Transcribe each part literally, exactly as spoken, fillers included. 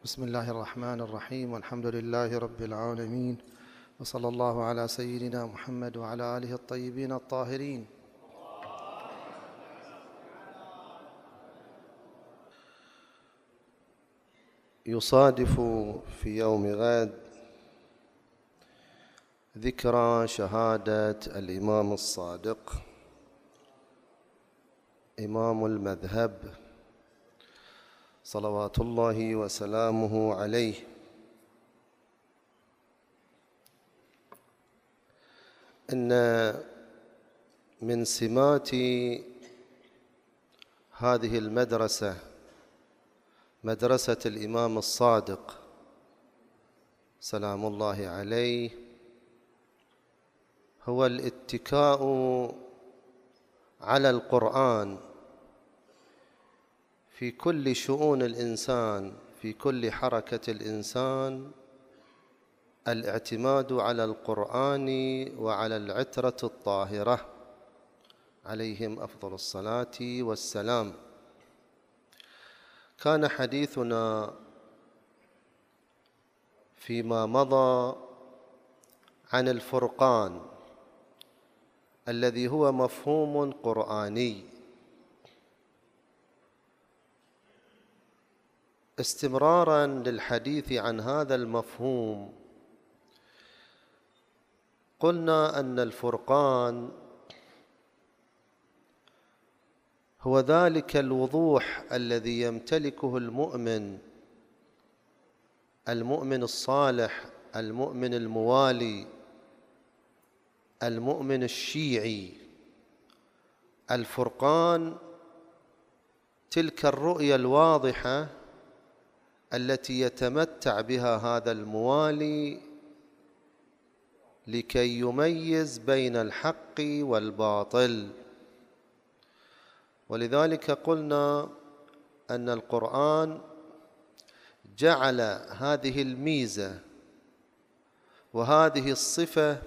بسم الله الرحمن الرحيم، والحمد لله رب العالمين، وصلى الله على سيدنا محمد وعلى آله الطيبين الطاهرين. يصادف في يوم غد ذكرى شهادة الإمام الصادق إمام المذهب صلوات الله وسلامه عليه. إن من سمات هذه المدرسة، مدرسة الإمام الصادق سلام الله عليه، هو الاتكاء على القرآن في كل شؤون الإنسان، في كل حركة الإنسان، الاعتماد على القرآن وعلى العترة الطاهرة عليهم أفضل الصلاة والسلام. كان حديثنا فيما مضى عن الفرقان الذي هو مفهوم قرآني. استمراراً للحديث عن هذا المفهوم، قلنا أن الفرقان هو ذلك الوضوح الذي يمتلكه المؤمن المؤمن الصالح، المؤمن الموالي، المؤمن الشيعي. الفرقان تلك الرؤية الواضحة التي يتمتع بها هذا الموالي لكي يميز بين الحق والباطل. ولذلك قلنا أن القرآن جعل هذه الميزة وهذه الصفة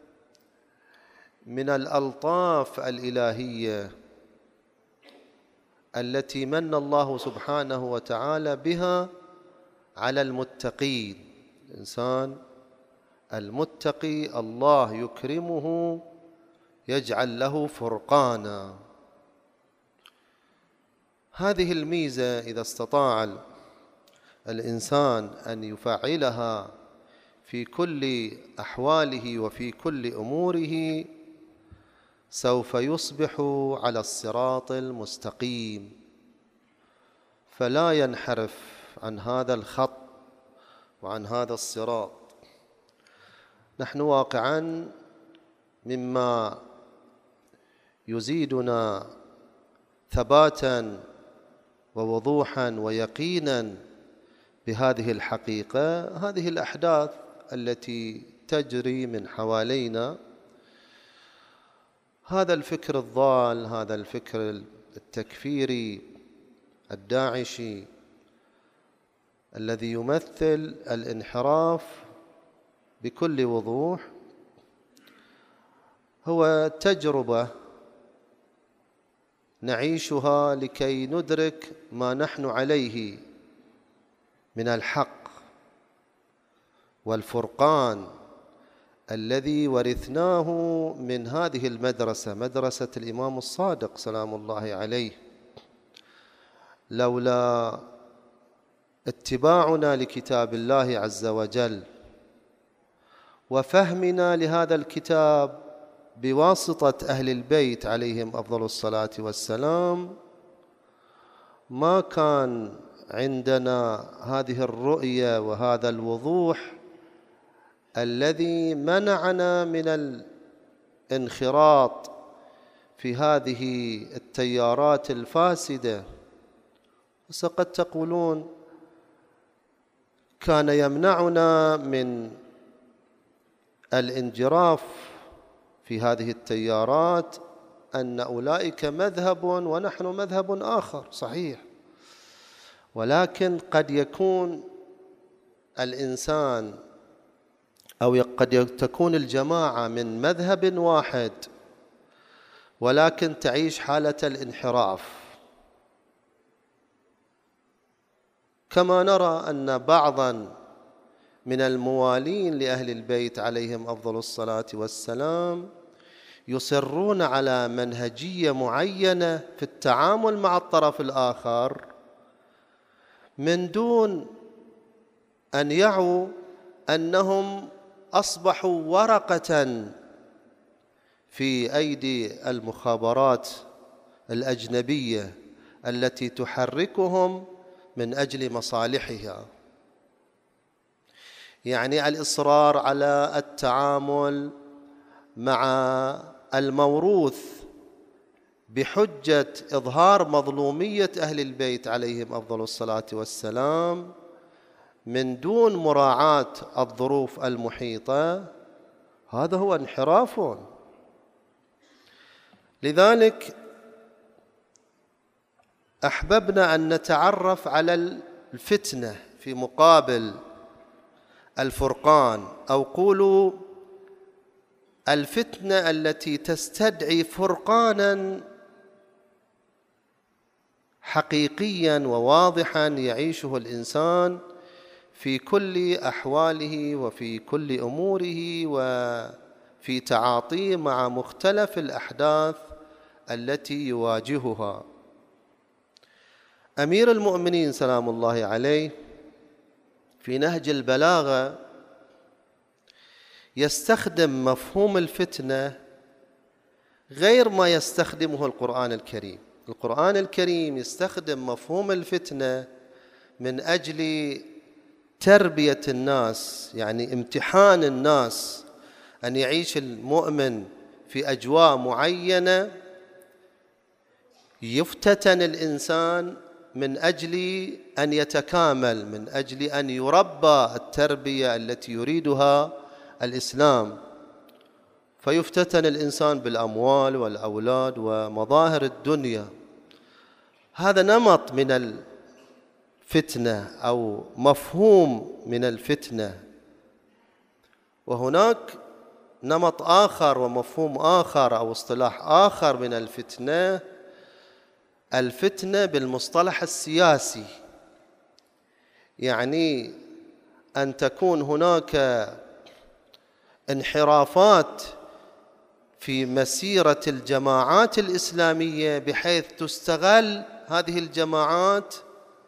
من الألطاف الإلهية التي من الله سبحانه وتعالى بها على المتقين. الإنسان المتقي الله يكرمه، يجعل له فرقانا. هذه الميزة إذا استطاع الإنسان أن يفعلها في كل أحواله وفي كل أموره، سوف يصبح على الصراط المستقيم، فلا ينحرف عن هذا الخط وعن هذا الصراط. نحن واقعاً مما يزيدنا ثباتاً ووضوحاً ويقيناً بهذه الحقيقة هذه الأحداث التي تجري من حوالينا. هذا الفكر الضال، هذا الفكر التكفيري الداعشي الذي يمثل الانحراف بكل وضوح، هو تجربة نعيشها لكي ندرك ما نحن عليه من الحق والفرقان الذي ورثناه من هذه المدرسة، مدرسة الإمام الصادق سلام الله عليه. لولا اتباعنا لكتاب الله عز وجل وفهمنا لهذا الكتاب بواسطة أهل البيت عليهم أفضل الصلاة والسلام، ما كان عندنا هذه الرؤية وهذا الوضوح الذي منعنا من الانخراط في هذه التيارات الفاسدة. وقد تقولون كان يمنعنا من الانجراف في هذه التيارات أن أولئك مذهب ونحن مذهب آخر. صحيح، ولكن قد يكون الإنسان أو قد تكون الجماعة من مذهب واحد ولكن تعيش حالة الانحراف. كما نرى أن بعضاً من الموالين لأهل البيت عليهم أفضل الصلاة والسلام يصرون على منهجية معينة في التعامل مع الطرف الآخر من دون أن يعوا أنهم أصبحوا ورقة في أيدي المخابرات الأجنبية التي تحركهم من أجل مصالحها. يعني الإصرار على التعامل مع الموروث بحجة إظهار مظلومية أهل البيت عليهم أفضل الصلاة والسلام من دون مراعاة الظروف المحيطة، هذا هو انحراف. لذلك أحببنا أن نتعرف على الفتنة في مقابل الفرقان، أو قولوا الفتنة التي تستدعي فرقانا حقيقيا وواضحا يعيشه الإنسان في كل أحواله وفي كل أموره وفي تعاطيه مع مختلف الأحداث التي يواجهها. أمير المؤمنين سلام الله عليه في نهج البلاغة يستخدم مفهوم الفتنة غير ما يستخدمه القرآن الكريم. القرآن الكريم يستخدم مفهوم الفتنة من أجل تربية الناس، يعني امتحان الناس، أن يعيش المؤمن في أجواء معينة يفتتن الإنسان من أجل أن يتكامل، من أجل أن يربى التربية التي يريدها الإسلام. فيفتتن الإنسان بالأموال والأولاد ومظاهر الدنيا. هذا نمط من الفتنة أو مفهوم من الفتنة. وهناك نمط آخر ومفهوم آخر أو اصطلاح آخر من الفتنة، الفتنة بالمصطلح السياسي، يعني أن تكون هناك انحرافات في مسيرة الجماعات الإسلامية بحيث تستغل هذه الجماعات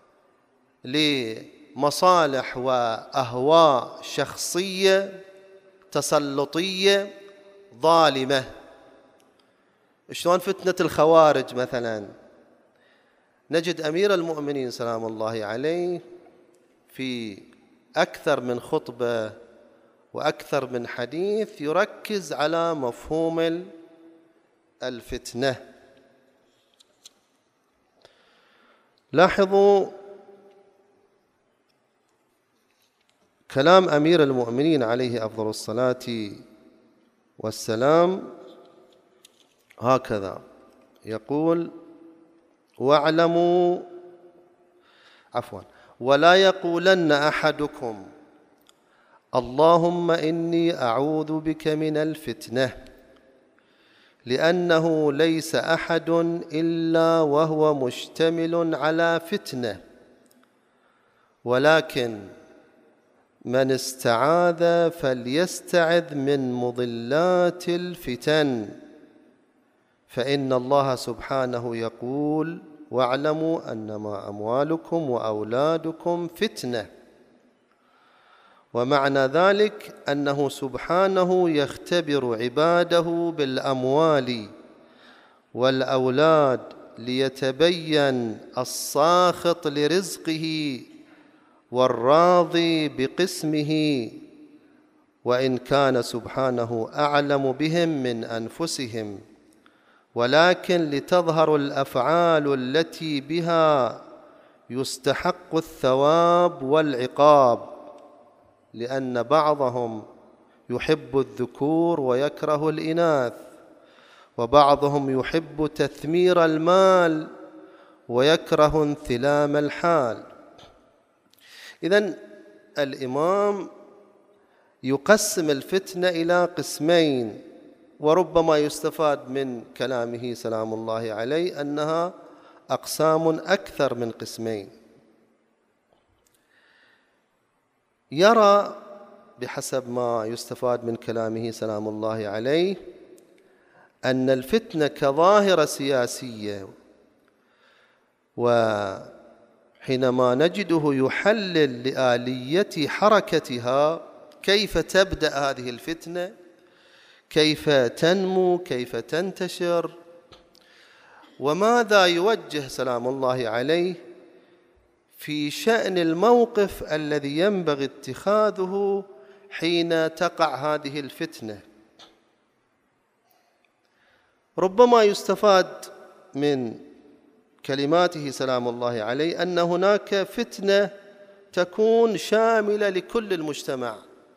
لمصالح وأهواء شخصية تسلطية ظالمة. شلون فتنة الخوارج مثلا، نجد أمير المؤمنين سلام الله عليه في أكثر من خطبة وأكثر من حديث يركز على مفهوم الفتنة. لاحظوا كلام أمير المؤمنين عليه أفضل الصلاة والسلام هكذا يقول: واعلموا عفوا ولا يقولن أحدكم اللهم إني أعوذ بك من الفتنة، لأنه ليس أحد إلا وهو مشتمل على فتنة، ولكن من استعاذ فليستعذ من مضلات الفتن، فإن الله سبحانه يقول: واعلموا أنما أموالكم وأولادكم فتنة. ومعنى ذلك أنه سبحانه يختبر عباده بالأموال والأولاد ليتبين الساخط لرزقه والراضي بقسمه، وإن كان سبحانه أعلم بهم من أنفسهم، ولكن لتظهر الأفعال التي بها يستحق الثواب والعقاب، لأن بعضهم يحب الذكور ويكره الإناث، وبعضهم يحب تثمير المال ويكره انثلام الحال. إذن الإمام يقسم الفتنة إلى قسمين، وربما يستفاد من كلامه سلام الله عليه أنها أقسام أكثر من قسمين. يرى بحسب ما يستفاد من كلامه سلام الله عليه أن الفتنة كظاهرة سياسية، وحينما نجده يحلل لآلية حركتها كيف تبدأ هذه الفتنة، كيف تنمو، كيف تنتشر، وماذا يوجه سلام الله عليه في شأن الموقف الذي ينبغي اتخاذه حين تقع هذه الفتنة. ربما يستفاد من كلماته سلام الله عليه أن هناك فتنة تكون شاملة لكل المجتمع،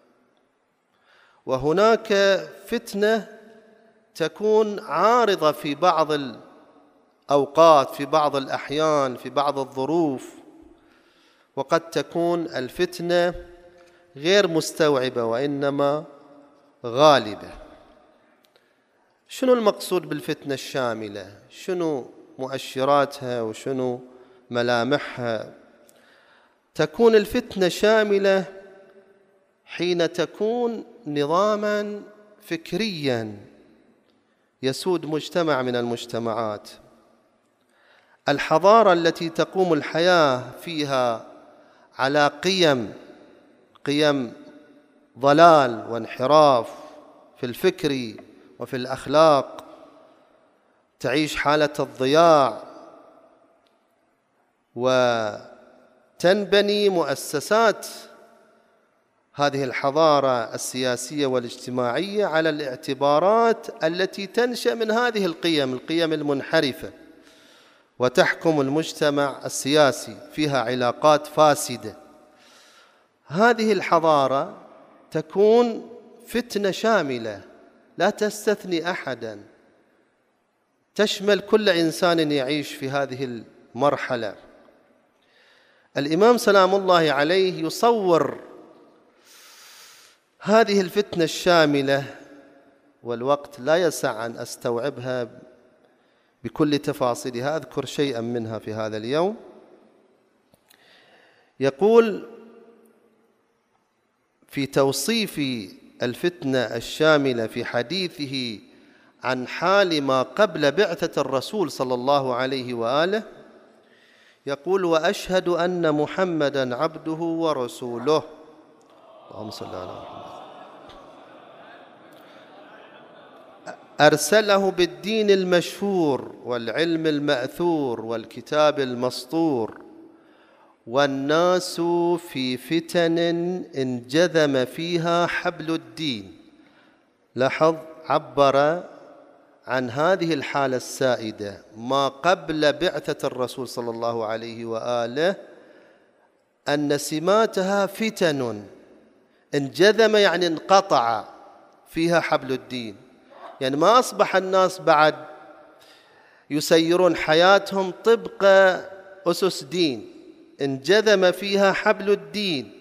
وهناك فتنة تكون عارضة في بعض الأوقات، في بعض الأحيان، في بعض الظروف، وقد تكون الفتنة غير مستوعبة وإنما غالبة. شنو المقصود بالفتنة الشاملة؟ شنو مؤشراتها وشنو ملامحها؟ تكون الفتنة شاملة حين تكون نظاماً فكرياً يسود مجتمع من المجتمعات. الحضارة التي تقوم الحياة فيها على قيم قيم ضلال وانحراف في الفكر وفي الأخلاق، تعيش حالة الضياع، وتنبني مؤسسات هذه الحضارة السياسية والاجتماعية على الاعتبارات التي تنشأ من هذه القيم القيم المنحرفة، وتحكم المجتمع السياسي، فيها علاقات فاسدة. هذه الحضارة تكون فتنة شاملة لا تستثني أحداً، تشمل كل إنسان يعيش في هذه المرحلة. الإمام سلام الله عليه يصور هذه الفتنة الشاملة، والوقت لا يسع أن أستوعبها بكل تفاصيلها، أذكر شيئا منها في هذا اليوم. يقول في توصيف الفتنة الشاملة في حديثه عن حال ما قبل بعثة الرسول صلى الله عليه وآله، يقول: وأشهد أن محمدًا عبده ورسوله. اللهم صل على محمد. أرسله بالدين المشهور والعلم المأثور والكتاب المسطور، والناس في فتن انجذم فيها حبل الدين. لاحظ، عبر عن هذه الحالة السائدة ما قبل بعثة الرسول صلى الله عليه وآله أن سماتها فتن انجذم، يعني انقطع فيها حبل الدين، يعني ما أصبح الناس بعد يسيرون حياتهم طبق أسس دين، انجذم فيها حبل الدين،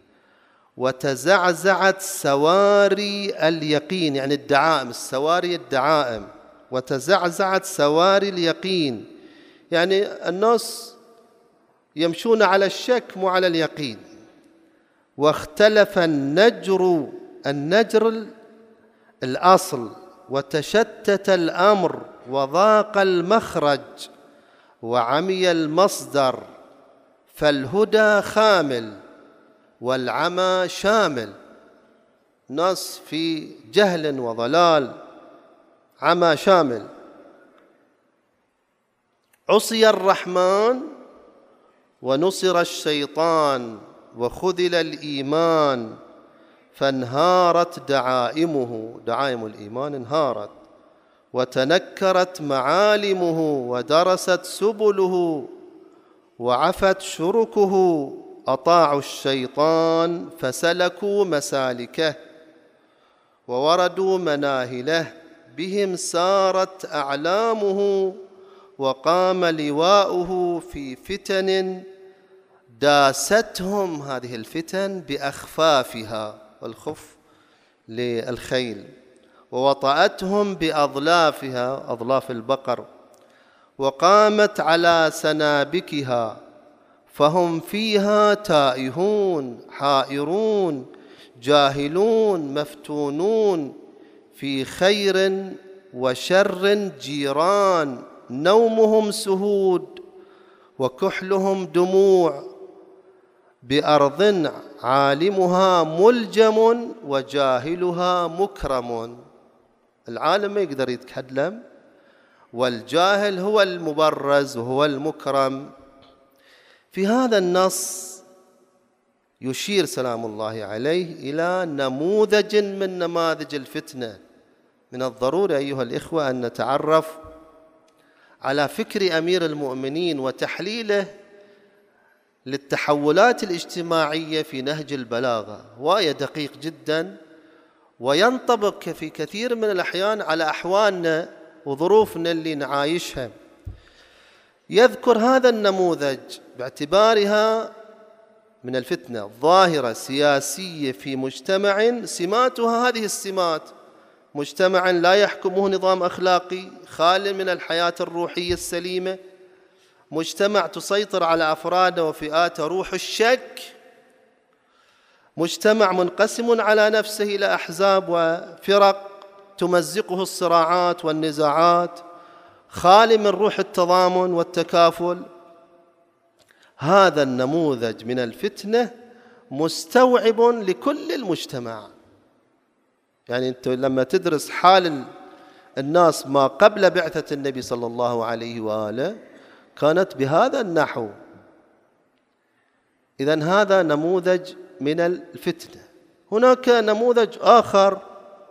وتزعزعت سواري اليقين، يعني الدعائم، السواري الدعائم، وتزعزعت سواري اليقين، يعني الناس يمشون على الشك مو على اليقين. واختلف النجر النجر الأصل، وتشتت الأمر، وضاق المخرج، وعمي المصدر، فالهدى خامل والعمى شامل. ناس في جهل وضلال، عمى شامل. عصي الرحمن ونصر الشيطان، وخذل الإيمان، فانهارت دعائمه، دعائم الإيمان انهارت، وتنكرت معالمه، ودرست سبله، وعفت شركه. أطاعوا الشيطان فسلكوا مسالكه، ووردوا مناهله، بهم سارت أعلامه، وقام لواؤه في فتن داستهم هذه الفتن بأخفافها، والخف للخيل، ووطأتهم بأظلافها، أظلاف البقر، وقامت على سنابكها، فهم فيها تائهون حائرون جاهلون مفتونون، في خير وشر جيران، نومهم سهود وكحلهم دموع، بأرض عالمها ملجم وجاهلها مكرم. العالم ما يقدر يتكلم، والجاهل هو المبرز وهو المكرم. في هذا النص يشير سلام الله عليه إلى نموذج من نماذج الفتنة. من الضروري أيها الإخوة أن نتعرف على فكر أمير المؤمنين وتحليله للتحولات الاجتماعية في نهج البلاغة، وهي دقيق جدا وينطبق في كثير من الأحيان على أحوالنا وظروفنا اللي نعايشها. يذكر هذا النموذج باعتبارها من الفتنة ظاهرة سياسية في مجتمع سماتها هذه السمات، مجتمع لا يحكمه نظام أخلاقي خال من الحياة الروحية السليمة، مجتمع تسيطر على أفراده وفئاته روح الشك، مجتمع منقسم على نفسه إلى أحزاب وفرق تمزقه الصراعات والنزاعات، خالي من روح التضامن والتكافل. هذا النموذج من الفتنة مستوعب لكل المجتمع. يعني أنت لما تدرس حال الناس ما قبل بعثة النبي صلى الله عليه وآله كانت بهذا النحو. إذن هذا نموذج من الفتنة. هناك نموذج آخر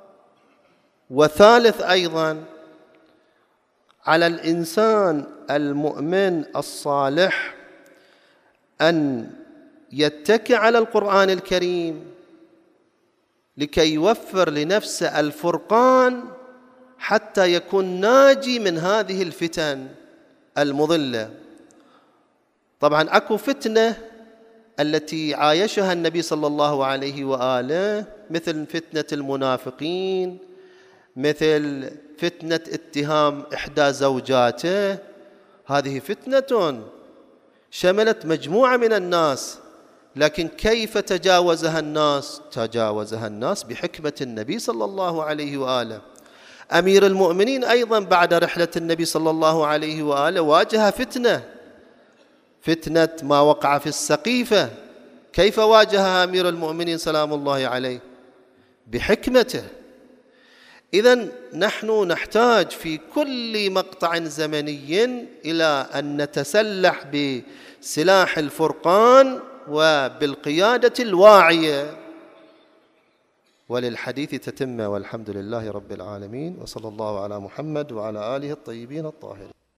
وثالث أيضا على الإنسان المؤمن الصالح أن يتكئ على القرآن الكريم لكي يوفر لنفسه الفرقان حتى يكون ناجي من هذه الفتن المضلة. طبعا أكو فتنة التي عايشها النبي صلى الله عليه وآله، مثل فتنة المنافقين، مثل فتنة اتهام إحدى زوجاته. هذه فتنة شملت مجموعة من الناس، لكن كيف تجاوزها الناس؟ تجاوزها الناس بحكمة النبي صلى الله عليه وآله. أمير المؤمنين أيضا بعد رحلة النبي صلى الله عليه وآله واجه فتنة، فتنة ما وقع في السقيفة. كيف واجهها أمير المؤمنين سلام الله عليه؟ بحكمته. إذن نحن نحتاج في كل مقطع زمني إلى أن نتسلح بسلاح الفرقان وبالقيادة الواعية. وللحديث تتمة، والحمد لله رب العالمين، وصلى الله على محمد وعلى آله الطيبين الطاهرين.